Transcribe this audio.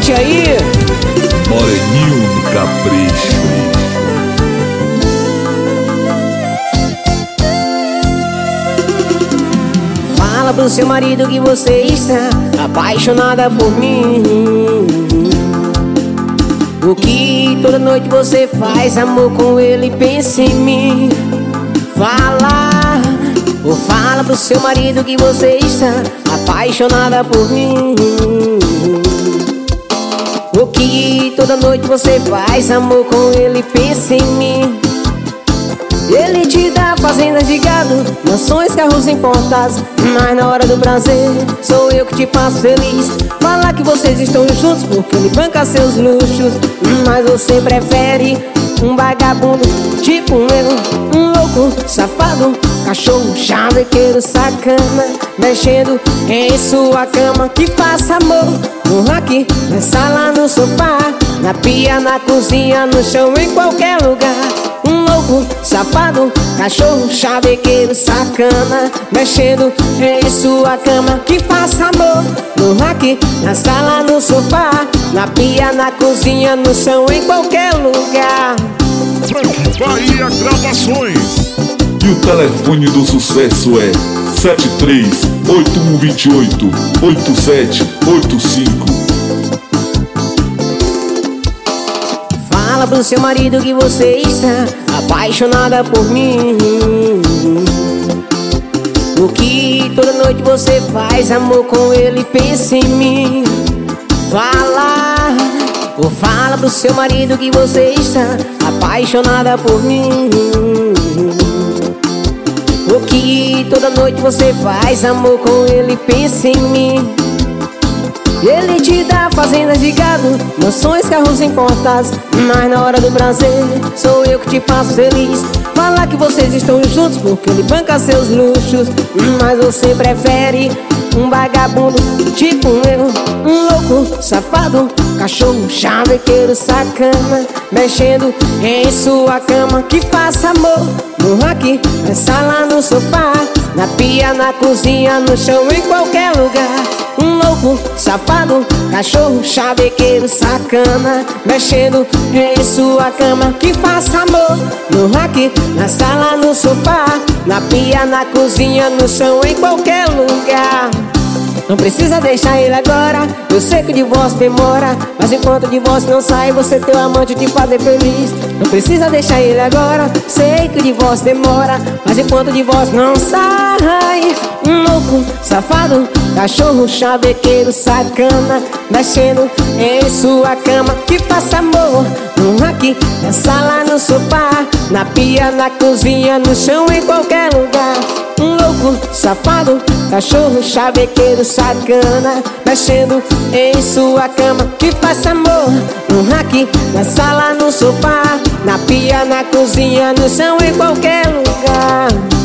Curte aí. Moreninho no capricho. Fala pro seu marido que você está apaixonada por mim. O que toda noite você faz amor com ele, pensa em mim. Fala pro seu marido que você está apaixonada por mim. O que toda noite você faz amor com ele, pensa em mim. Ele te dá fazendas de gado, mansões, carros importados, mas na hora do prazer sou eu que te faço feliz. Fala que vocês estão juntos porque ele banca seus luxos, mas você prefere um vagabundo tipo eu, um louco, safado, cachorro, chavequeiro, sacana, mexendo em sua cama. Que faça amor no rack, na sala, no sofá, na pia, na cozinha, no chão, em qualquer lugar. Um louco, safado, cachorro, chavequeiro, sacana, mexendo em sua cama. Que faça amor no rack, na sala, no sofá, na pia, na cozinha, no chão, em qualquer lugar. Bahia Gravações. E o telefone do sucesso é 73-8128-8785. Fala pro seu marido que você está apaixonada por mim. O que toda noite você faz amor com ele, pensa em mim. Fala pro seu marido que você está apaixonada por mim. O que toda noite você faz amor com ele, pensa em mim. Ele te dá fazendas de gado, mansões, carros importados, mas na hora do prazer sou eu que te faço feliz. Fala que vocês estão juntos porque ele banca seus luxos, mas você prefere um vagabundo tipo eu, um louco, safado, cachorro, chavequeiro, sacana, mexendo em sua cama. Que faça amor no rack, na sala, no sofá, na pia, na cozinha, no chão, em qualquer lugar. Um louco, safado, cachorro, chavequeiro, sacana, mexendo em sua cama. Que faça amor no rack, na sala, no sofá, na pia, na cozinha, no chão, em qualquer lugar. Não precisa deixar ele agora, eu sei que o divórcio demora, mas enquanto o divórcio não sai, você teu amante te fazer feliz. Não precisa deixar ele agora, sei que o divórcio demora, mas enquanto o divórcio não sai. Um louco, safado, cachorro, chavequeiro, sacana, mexendo em sua cama. Que faça amor no rack, na sala, no sofá, na pia, na cozinha, no chão, em qualquer lugar. Um louco, safado, cachorro, chavequeiro, sacana, mexendo em sua cama. Que faça amor no rack, na sala, no sofá, na pia, na cozinha, no chão, em qualquer lugar.